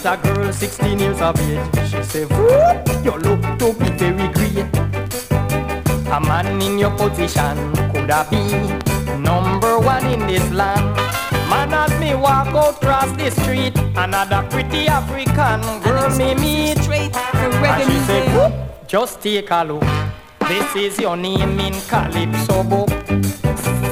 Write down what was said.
met a girl 16 years of age. She said, "Whoop, you look to be very great. A man in your position could have been number one in this land." Man, as me walk out across the street, another pretty African girl me meet. Straight for And reggae she say, music. "Whoop, just take a look. This is your name in Calypso book.